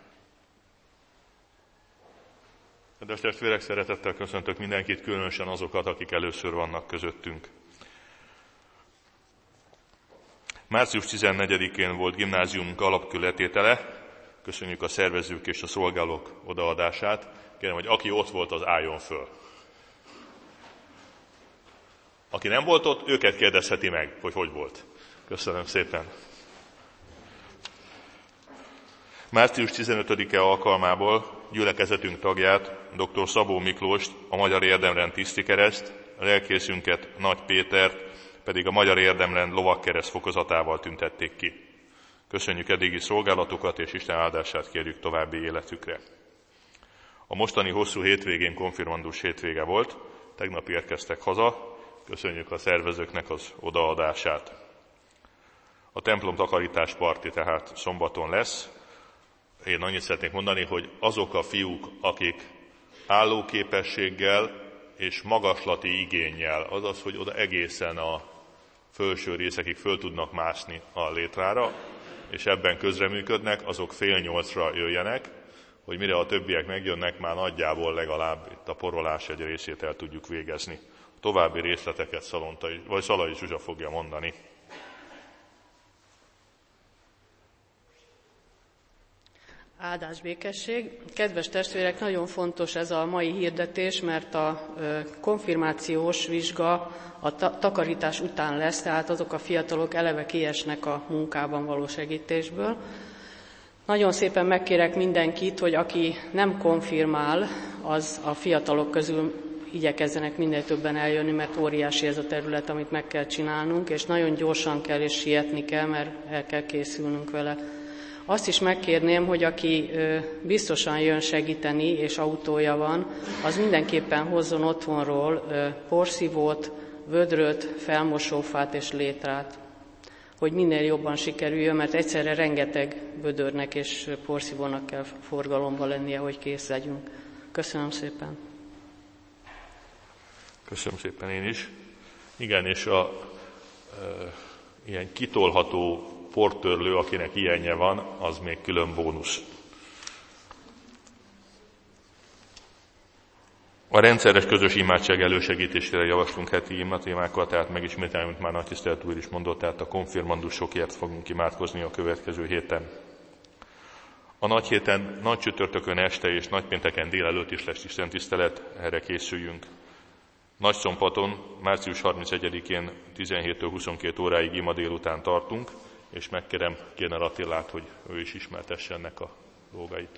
Kedves testvérek, szeretettel köszöntök mindenkit, különösen azokat, akik először vannak közöttünk. március tizennegyedikén volt gimnáziumunk alapkőletétele, köszönjük a szervezők és a szolgálók odaadását. Kérem, hogy aki ott volt, az álljon föl. Aki nem volt ott, őket kérdezheti meg, hogy hogy volt. Köszönöm szépen. március tizenötödike alkalmából gyülekezetünk tagját, dr. Szabó Miklóst, a Magyar Érdemrend Tisztikereszt, a lelkészünket, Nagy Pétert pedig a Magyar Érdemrend lovagkereszt fokozatával tüntették ki. Köszönjük eddigi szolgálatukat, és Isten áldását kérjük további életükre. A mostani hosszú hétvégén konfirmandus hétvége volt, tegnap érkeztek haza, köszönjük a szervezőknek az odaadását. A templom takarítás parti tehát szombaton lesz. Én annyit szeretnék mondani, hogy azok a fiúk, akik állóképességgel és magaslati igénnyel, azaz, hogy oda egészen a felső részekig föl tudnak mászni a létrára, és ebben közreműködnek, azok fél nyolcra jöjjenek, hogy mire a többiek megjönnek, már nagyjából legalább itt a porolás egy részét el tudjuk végezni. A további részleteket Szalontai, vagy Szalai Zsuzsa fogja mondani. Áldás békesség. Kedves testvérek, nagyon fontos ez a mai hirdetés, mert a konfirmációs vizsga a takarítás után lesz, tehát azok a fiatalok eleve kiesnek a munkában való segítésből. Nagyon szépen megkérek mindenkit, hogy aki nem konfirmál, az a fiatalok közül igyekezzenek minél többen eljönni, mert óriási ez a terület, amit meg kell csinálnunk, és nagyon gyorsan kell és sietni kell, mert el kell készülnünk vele. Azt is megkérném, hogy aki biztosan jön segíteni, és autója van, az mindenképpen hozzon otthonról porszívót, vödröt, felmosófát és létrát, hogy minél jobban sikerüljön, mert egyszerre rengeteg vödörnek és porszívónak kell forgalomba lennie, hogy kész legyünk. Köszönöm szépen. Köszönöm szépen én is. Igen, és a e, ilyen kitolható portörlő, akinek ilyenje van, az még külön bónusz. A rendszeres közös imádság elősegítésére javaslunk heti imatémákkal, tehát megismételem, amit már Nagy Tisztelt úr is mondott, tehát a konfirmandusokért fogunk imádkozni a következő héten. A nagy héten, nagy csütörtökön este és nagypénteken délelőtt is lesz istentisztelet, erre készüljünk. Nagyszombaton, március harmincegyedikén tizenhéttől huszonkét óráig ima délután tartunk, és megkérem Kéner Attilát, hogy ő is ismertesse ennek a dolgait.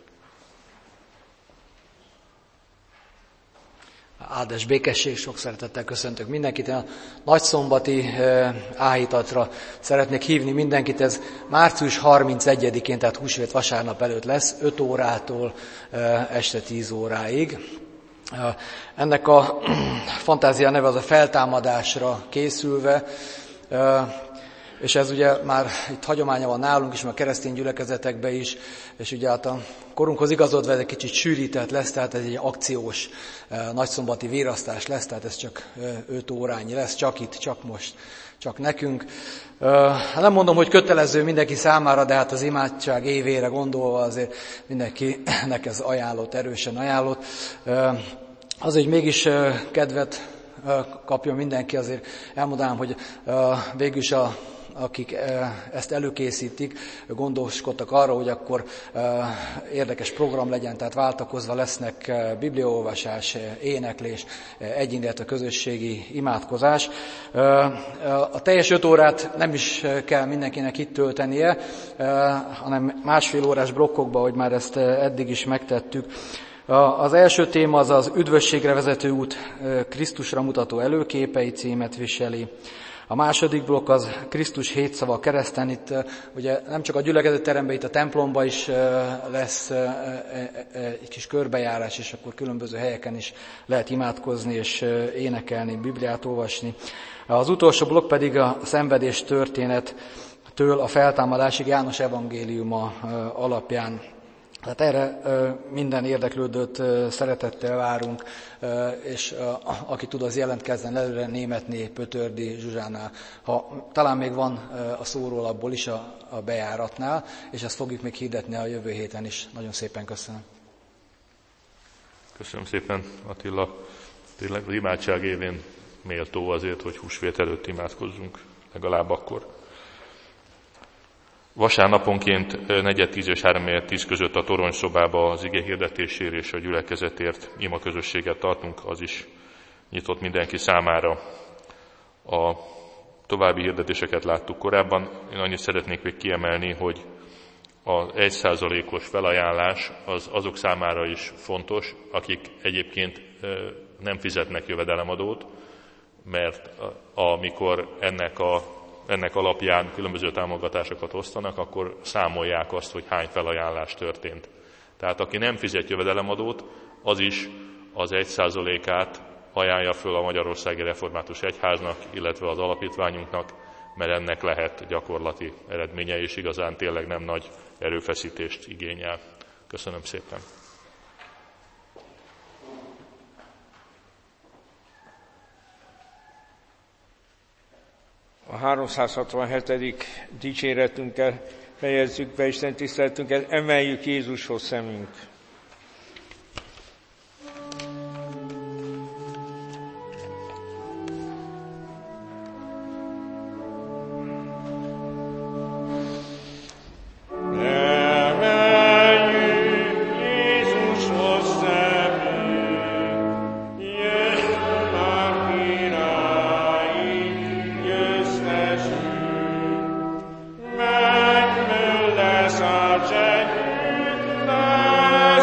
Áldás békesség, sok szeretettel köszöntök mindenkit. A nagyszombati áhítatra szeretnék hívni mindenkit. Ez március harmincegyedikén, tehát húsvét vasárnap előtt lesz, öt órától este tíz óráig. Ennek a fantázia neve az a feltámadásra készülve, és ez ugye már itt hagyománya van nálunk is, meg a keresztény gyülekezetekben is, és ugye hát a korunkhoz igazodva ez egy kicsit sűrített lesz, tehát ez egy akciós nagyszombati vérasztás lesz, tehát ez csak öt órányi lesz, csak itt, csak most, csak nekünk. Nem mondom, hogy kötelező mindenki számára, de hát az imádság évére gondolva azért mindenkinek ez ajánlott, erősen ajánlott. Azért, hogy mégis kedvet kapjon mindenki, azért elmondanám, hogy végül is a akik ezt előkészítik, gondoskodtak arra, hogy akkor érdekes program legyen, tehát váltakozva lesznek bibliaolvasás, éneklés, egyingett a közösségi imádkozás. A teljes öt órát nem is kell mindenkinek itt töltenie, hanem másfél órás blokkokba, hogy már ezt eddig is megtettük. Az első téma az az üdvösségre vezető út Krisztusra mutató előképei címet viseli. A második blokk az Krisztus hét szava kereszten. Itt ugye nem csak a gyülekezetteremben, itt a templomban is lesz egy kis körbejárás, és akkor különböző helyeken is lehet imádkozni és énekelni, Bibliát olvasni. Az utolsó blokk pedig a szenvedés történettől a feltámadásig János evangéliuma alapján. Tehát erre minden érdeklődőt szeretettel várunk, és aki tud, az jelentkezzen előre Németné, Pötördi, Zsuzsánál. Ha talán még van a szórólapból is a, a bejáratnál, és ezt fogjuk még hirdetni a jövő héten is. Nagyon szépen köszönöm. Köszönöm szépen, Attila. Tényleg az imádság évén méltó azért, hogy húsvét előtt imádkozzunk, legalább akkor. Vasárnaponként negyed tíz és három tíz között a toronyszobába az ige hirdetésért és a gyülekezetért ima közösséget tartunk, az is nyitott mindenki számára. A további hirdetéseket láttuk korábban. Én annyit szeretnék még kiemelni, hogy az egy százalékos felajánlás az azok számára is fontos, akik egyébként nem fizetnek jövedelemadót, mert amikor ennek a ennek alapján különböző támogatásokat osztanak, akkor számolják azt, hogy hány felajánlás történt. Tehát aki nem fizet jövedelemadót, az is az egy százalékát ajánlja föl a Magyarországi Református Egyháznak, illetve az alapítványunknak, mert ennek lehet gyakorlati eredménye, és igazán tényleg nem nagy erőfeszítést igényel. Köszönöm szépen! A háromszázhatvanhetedik dicséretünkkel fejezzük be Isten tiszteletünket, emeljük Jézushoz szemünk. Megműlesz a csegyüknek,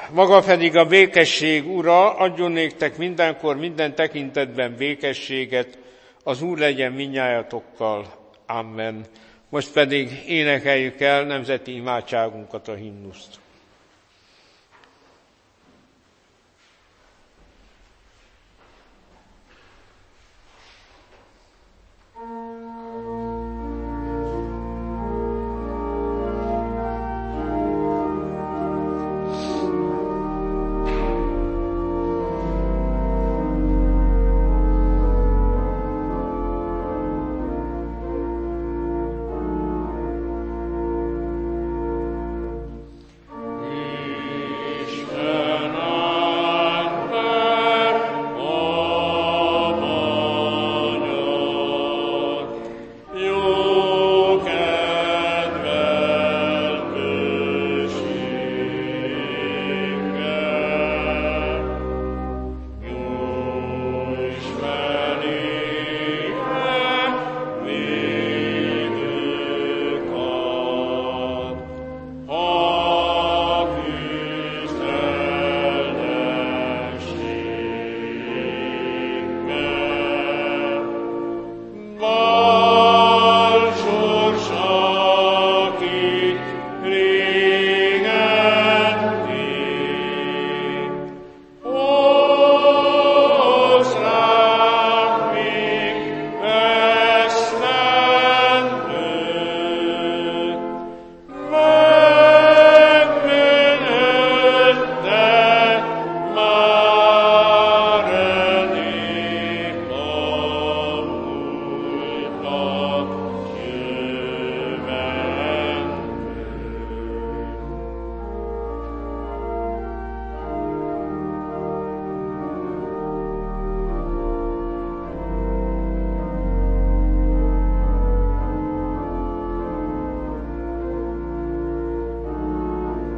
Maga pedig a békesség ura, adjon néktek mindenkor, minden tekintetben békességet, az Úr legyen mindnyájatokkal. Amen. Most pedig énekeljük el nemzeti imádságunkat, a himnuszt.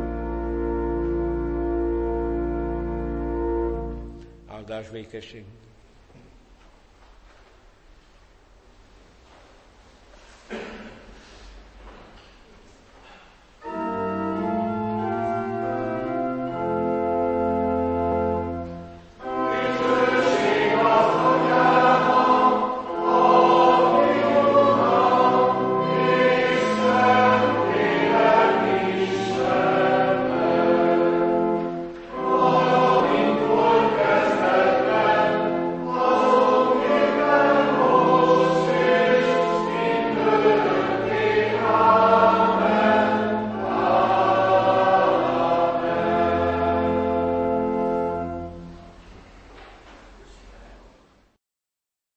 Békesség.